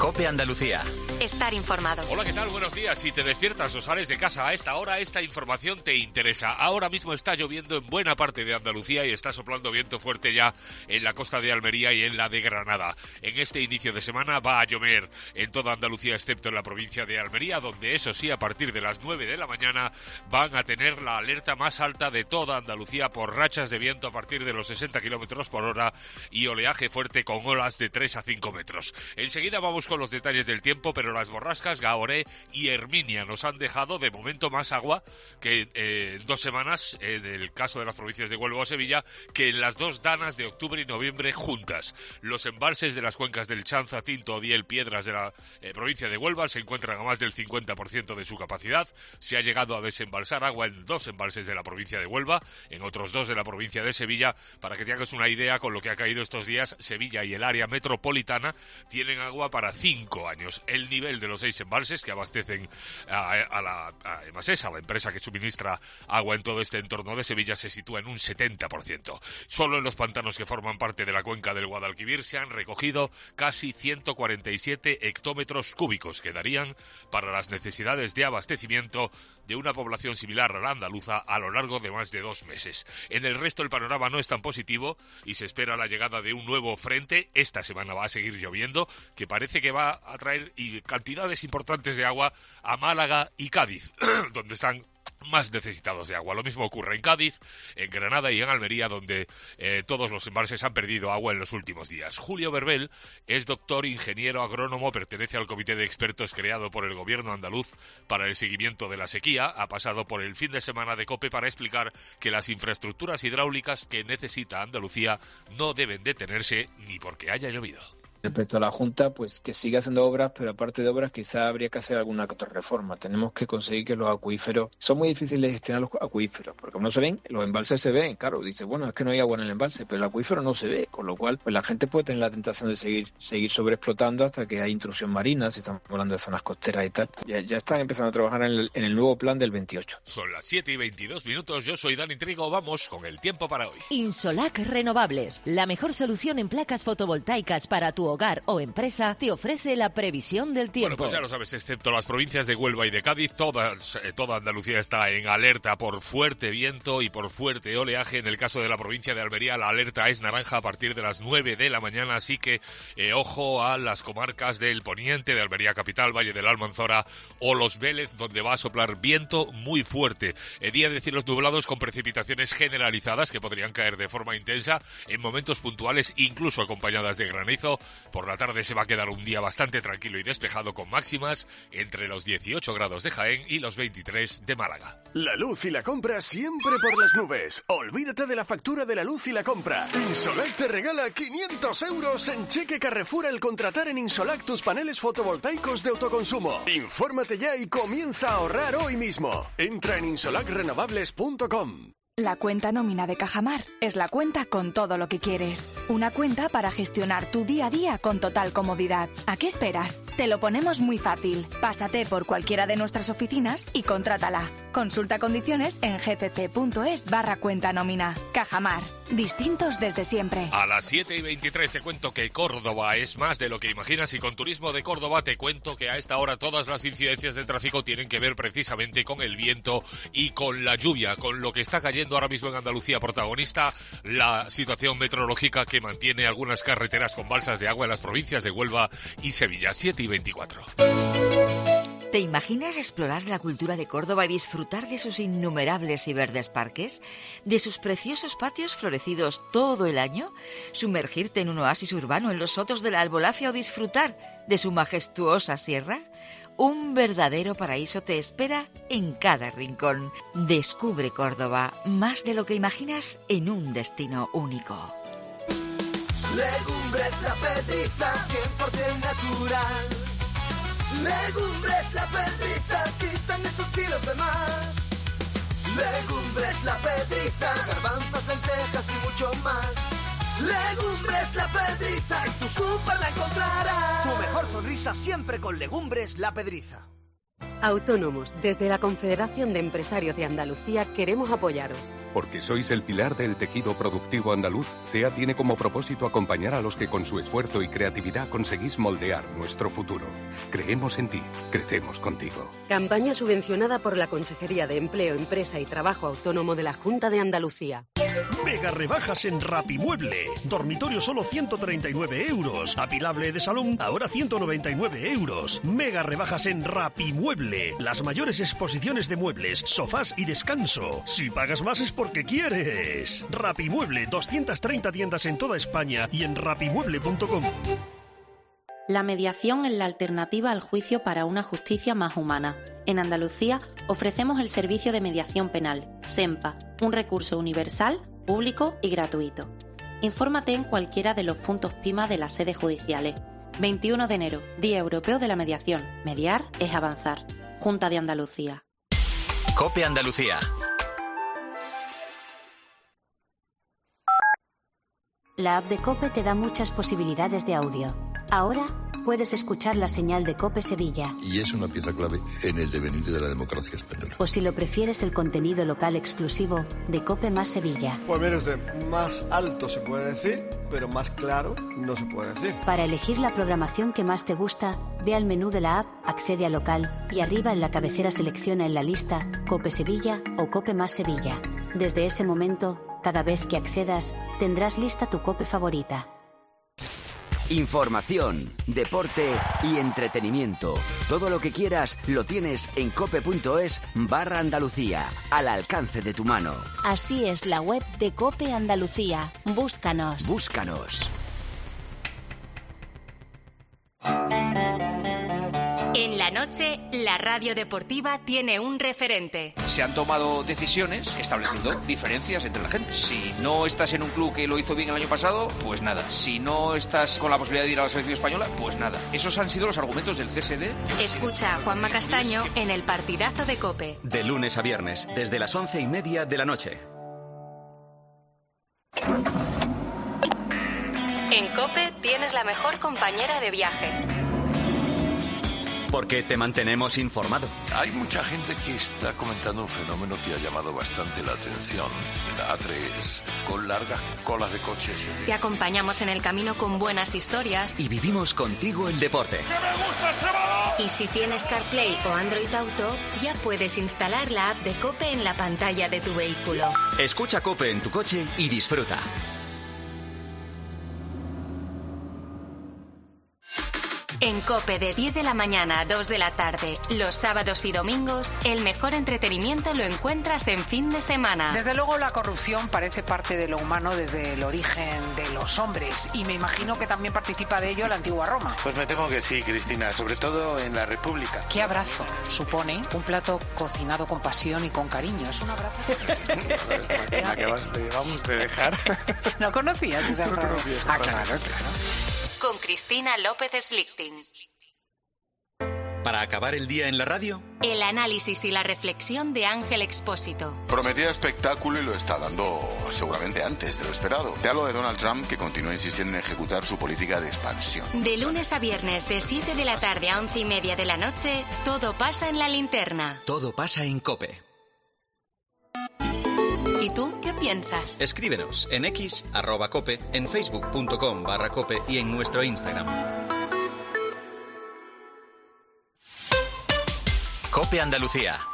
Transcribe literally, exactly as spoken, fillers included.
COPE Andalucía. Estar informado. Hola, ¿qué tal? Buenos días. Si te despiertas o sales de casa a esta hora, esta información te interesa. Ahora mismo está lloviendo en buena parte de Andalucía y está soplando viento fuerte ya en la costa de Almería y en la de Granada. En este inicio de semana va a llover en toda Andalucía, excepto en la provincia de Almería, donde eso sí, a partir de las nueve de la mañana van a tener la alerta más alta de toda Andalucía por rachas de viento a partir de los sesenta kilómetros por hora y oleaje fuerte con olas de tres a cinco metros. Enseguida vamos con los detalles del tiempo, pero las borrascas Gaoré y Herminia nos han dejado de momento más agua que eh, en dos semanas, en el caso de las provincias de Huelva o Sevilla, que en las dos danas de octubre y noviembre juntas. Los embalses de las cuencas del Chanza, Tinto, Odiel, Piedras de la eh, provincia de Huelva se encuentran a más del cincuenta por ciento de su capacidad. Se ha llegado a desembalsar agua en dos embalses de la provincia de Huelva, en otros dos de la provincia de Sevilla. Para que te hagas una idea, con lo que ha caído estos días, Sevilla y el área metropolitana tienen agua para cinco años. El nivel de los seis embalses que abastecen a, a la a Emasesa, la empresa que suministra agua en todo este entorno de Sevilla, se sitúa en un setenta por ciento. Solo en los pantanos que forman parte de la cuenca del Guadalquivir se han recogido casi ciento cuarenta y siete hectómetros cúbicos que darían para las necesidades de abastecimiento de una población similar a la andaluza a lo largo de más de dos meses. En el resto el panorama no es tan positivo y se espera la llegada de un nuevo frente. Esta semana va a seguir lloviendo, que parece que va a traer cantidades importantes de agua a Málaga y Cádiz, donde están más necesitados de agua. Lo mismo ocurre en Cádiz, en Granada y en Almería, donde eh, todos los embalses han perdido agua en los últimos días. Julio Berbel es doctor, ingeniero agrónomo, pertenece al comité de expertos creado por el gobierno andaluz para el seguimiento de la sequía. Ha pasado por el fin de semana de COPE para explicar que las infraestructuras hidráulicas que necesita Andalucía no deben detenerse ni porque haya llovido. Respecto a la Junta, pues que siga haciendo obras, pero aparte de obras quizá habría que hacer alguna otra reforma. Tenemos que conseguir que los acuíferos... Son muy difíciles de gestionar los acuíferos, porque como no se ven, los embalses se ven, claro, dice, bueno, es que no hay agua en el embalse, pero el acuífero no se ve, con lo cual pues la gente puede tener la tentación de seguir seguir sobreexplotando hasta que hay intrusión marina, si estamos hablando de zonas costeras y tal. Ya, ya están empezando a trabajar en el, en el nuevo plan del veintiocho. Son las siete y veintidós minutos, yo soy Dani Trigo, vamos con el tiempo para hoy. Insolac Renovables, la mejor solución en placas fotovoltaicas para tu hogar o empresa, te ofrece la previsión del tiempo. Bueno, pues ya lo sabes, excepto las provincias de Huelva y de Cádiz, todas, eh, toda Andalucía está en alerta por fuerte viento y por fuerte oleaje. En el caso de la provincia de Almería, la alerta es naranja a partir de las nueve de la mañana, así que eh, ojo a las comarcas del poniente, de Almería capital, Valle de la Almanzora o Los Vélez, donde va a soplar viento muy fuerte. Eh, día de cielos nublados con precipitaciones generalizadas que podrían caer de forma intensa en momentos puntuales, incluso acompañadas de granizo. Por la tarde se va a quedar un día bastante tranquilo y despejado con máximas entre los dieciocho grados de Jaén y los veintitrés de Málaga. La luz y la compra siempre por las nubes. Olvídate de la factura de la luz y la compra. Insolac te regala quinientos euros en cheque Carrefour al contratar en Insolac tus paneles fotovoltaicos de autoconsumo. Infórmate ya y comienza a ahorrar hoy mismo. Entra en insolac renovables punto com. La cuenta nómina de Cajamar es la cuenta con todo lo que quieres. Una cuenta para gestionar tu día a día con total comodidad. ¿A qué esperas? Te lo ponemos muy fácil. Pásate por cualquiera de nuestras oficinas y contrátala. Consulta condiciones en gcc.es barra cuenta nómina. Cajamar. Distintos desde siempre. A las siete y veintitrés te cuento que Córdoba es más de lo que imaginas y con Turismo de Córdoba te cuento que a esta hora todas las incidencias de tráfico tienen que ver precisamente con el viento y con la lluvia, con lo que está cayendo ahora mismo en Andalucía. Protagonista la situación meteorológica que mantiene algunas carreteras con balsas de agua en las provincias de Huelva y Sevilla. Siete y veinticuatro. ¿Te imaginas explorar la cultura de Córdoba y disfrutar de sus innumerables y verdes parques? ¿De sus preciosos patios florecidos todo el año? ¿Sumergirte en un oasis urbano en los sotos de la Albolafia o disfrutar de su majestuosa sierra? Un verdadero paraíso te espera en cada rincón. Descubre Córdoba, más de lo que imaginas en un destino único. Legumbres La Pedriza, cien por ciento natural. Legumbres La Pedriza, quitan esos kilos de más. Legumbres La Pedriza, garbanzos, lentejas y mucho más. Legumbres La Pedriza, en tu súper la encontrarás. Tu mejor sonrisa siempre con Legumbres La Pedriza. Autónomos, desde la Confederación de Empresarios de Andalucía queremos apoyaros. Porque sois el pilar del tejido productivo andaluz, C E A tiene como propósito acompañar a los que con su esfuerzo y creatividad conseguís moldear nuestro futuro. Creemos en ti, crecemos contigo. Campaña subvencionada por la Consejería de Empleo, Empresa y Trabajo Autónomo de la Junta de Andalucía. Mega rebajas en Rapimueble. Dormitorio solo ciento treinta y nueve euros. Apilable de salón ahora ciento noventa y nueve euros. Mega rebajas en Rapimueble. Las mayores exposiciones de muebles, sofás y descanso. Si pagas más es porque quieres. Rapimueble, doscientas treinta tiendas en toda España y en rapimueble punto com. La mediación es la alternativa al juicio para una justicia más humana. En Andalucía ofrecemos el servicio de mediación penal, SEMPA, un recurso universal, público y gratuito. Infórmate en cualquiera de los puntos PIMA de las sedes judiciales. veintiuno de enero, Día Europeo de la Mediación. Mediar es avanzar. Junta de Andalucía. COPE Andalucía. La app de COPE te da muchas posibilidades de audio. Ahora puedes escuchar la señal de COPE Sevilla. Y es una pieza clave en el devenir de la democracia española. O si lo prefieres, el contenido local exclusivo de COPE más Sevilla. Pues mire usted, más alto se puede decir, pero más claro no se puede decir. Para elegir la programación que más te gusta, ve al menú de la app, accede a local y arriba en la cabecera selecciona en la lista COPE Sevilla o COPE más Sevilla. Desde ese momento, cada vez que accedas, tendrás lista tu COPE favorita. Información, deporte y entretenimiento. Todo lo que quieras lo tienes en cope.es barra Andalucía, al alcance de tu mano. Así es la web de COPE Andalucía. Búscanos. Búscanos. En la noche, la radio deportiva tiene un referente. Se han tomado decisiones estableciendo diferencias entre la gente. Si no estás en un club que lo hizo bien el año pasado, pues nada. Si no estás con la posibilidad de ir a la selección española, pues nada. Esos han sido los argumentos del C S D. Escucha a Juanma Castaño en el partidazo de COPE. De lunes a viernes, desde las once y media de la noche. En COPE tienes la mejor compañera de viaje. Porque te mantenemos informado. Hay mucha gente que está comentando un fenómeno que ha llamado bastante la atención. La A tres, con largas colas de coches. Te acompañamos en el camino con buenas historias. Y vivimos contigo el deporte. ¡Que me gusta este balón! Y si tienes CarPlay o Android Auto, ya puedes instalar la app de COPE en la pantalla de tu vehículo. Escucha COPE en tu coche y disfruta. En COPE de diez de la mañana a dos de la tarde, los sábados y domingos, el mejor entretenimiento lo encuentras en fin de semana. Desde luego la corrupción parece parte de lo humano desde el origen de los hombres y me imagino que también participa de ello la antigua Roma. Pues me temo que sí, Cristina, sobre todo en la República. ¿Qué abrazo supone un plato cocinado con pasión y con cariño? Es un abrazo. Me acabas de, vamos, de dejar. ¿No conocías esa frase? Ah, claro, claro. Con Cristina López Slichting. Para acabar el día en la radio, el análisis y la reflexión de Ángel Expósito. Prometía espectáculo y lo está dando seguramente antes de lo esperado. Te hablo de Donald Trump, que continúa insistiendo en ejecutar su política de expansión. De lunes a viernes, de siete de la tarde a once y media de la noche, todo pasa en la linterna. Todo pasa en COPE. ¿Y tú qué piensas? Escríbenos en X, arroba COPE, en facebook punto com barra COPE y en nuestro Instagram. COPE Andalucía.